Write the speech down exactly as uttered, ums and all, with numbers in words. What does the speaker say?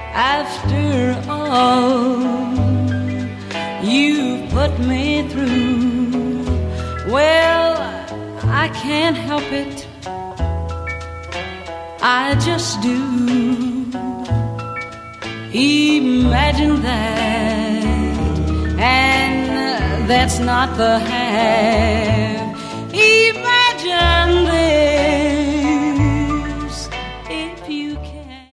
After all you put me through, well, I can't help it, I just do. Imagine that, and that's not the half